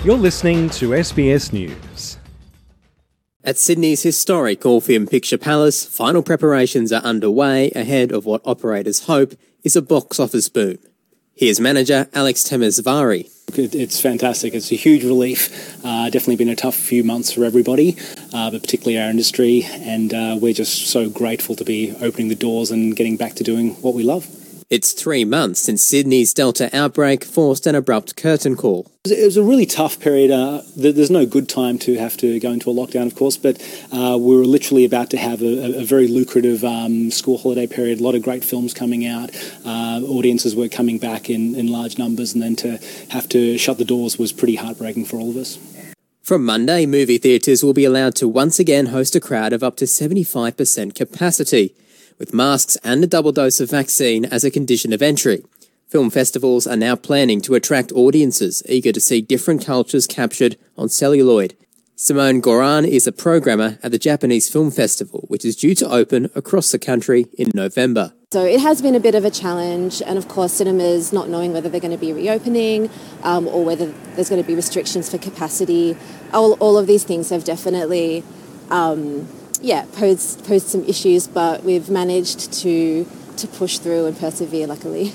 You're listening to SBS News. At Sydney's historic Orpheum Picture Palace, final preparations are underway ahead of what operators hope is a box office boom. Here's manager Alex Temesvari. It's fantastic. It's a huge relief. Definitely been a tough few months for everybody, but particularly our industry, and we're just so grateful to be opening the doors and getting back to doing what we love. It's 3 months since Sydney's Delta outbreak forced an abrupt curtain call. It was a really tough period. There's no good time to have to go into a lockdown, of course, but we were literally about to have a very lucrative school holiday period, a lot of great films coming out, audiences were coming back in large numbers, and then to have to shut the doors was pretty heartbreaking for all of us. From Monday, movie theatres will be allowed to once again host a crowd of up to 75% capacity, with masks and a double dose of vaccine as a condition of entry. Film festivals are now planning to attract audiences eager to see different cultures captured on celluloid. Simone Goran is a programmer at the Japanese Film Festival, which is due to open across the country in November. So it has been a bit of a challenge, and of course cinemas not knowing whether they're going to be reopening or whether there's going to be restrictions for capacity. All of these things have definitely posed some issues, but we've managed to push through and persevere, luckily.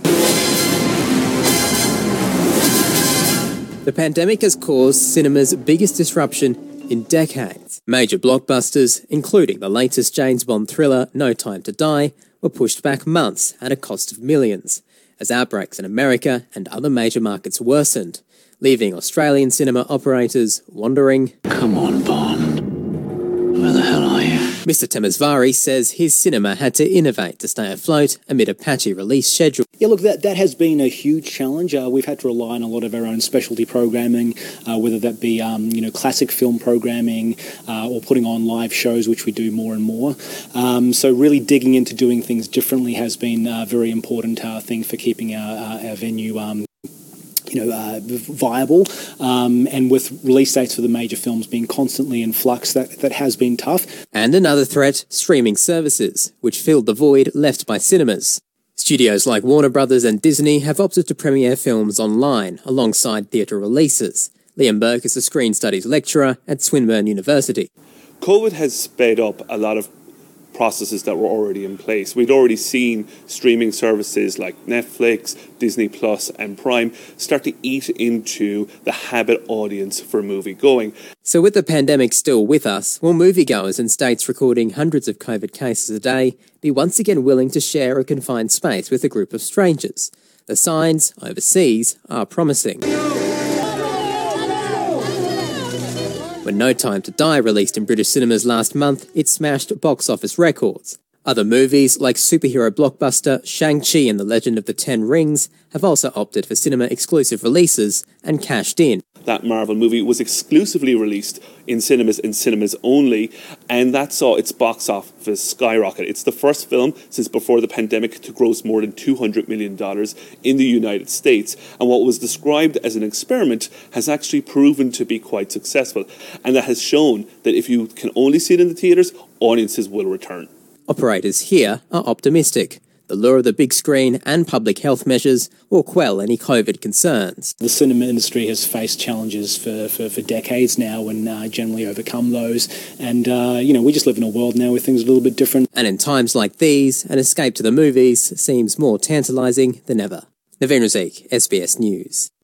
The pandemic has caused cinema's biggest disruption in decades. Major blockbusters, including the latest James Bond thriller No Time to Die, were pushed back months at a cost of millions, as outbreaks in America and other major markets worsened, leaving Australian cinema operators wondering, "Come on, Bond. Where the hell are you?" Mr. Temesvari says his cinema had to innovate to stay afloat amid a patchy release schedule. Yeah, look, that has been a huge challenge. We've had to rely on a lot of our own specialty programming, whether that be classic film programming or putting on live shows, which we do more and more. So really digging into doing things differently has been a very important thing for keeping our venue viable, and with release dates for the major films being constantly in flux, that has been tough. And another threat, streaming services, which filled the void left by cinemas. Studios like Warner Brothers and Disney have opted to premiere films online alongside theatre releases. Liam Burke is a screen studies lecturer at Swinburne University. COVID has sped up a lot of processes that were already in place. We'd already seen streaming services like Netflix, Disney Plus and Prime start to eat into the habit audience for movie going. So with the pandemic still with us, will moviegoers in states recording hundreds of COVID cases a day be once again willing to share a confined space with a group of strangers? The signs overseas are promising. When No Time to Die released in British cinemas last month, it smashed box office records. Other movies, like superhero blockbuster Shang-Chi and the Legend of the Ten Rings, have also opted for cinema-exclusive releases and cashed in. That Marvel movie was exclusively released in cinemas only, and that saw its box office skyrocket. It's the first film since before the pandemic to gross more than $200 million in the United States, and what was described as an experiment has actually proven to be quite successful, and that has shown that if you can only see it in the theatres, audiences will return. Operators here are optimistic. The lure of the big screen and public health measures will quell any COVID concerns. The cinema industry has faced challenges for decades now and generally overcome those. And, we just live in a world now where things are a little bit different. And in times like these, an escape to the movies seems more tantalising than ever. Naveen Razik, SBS News.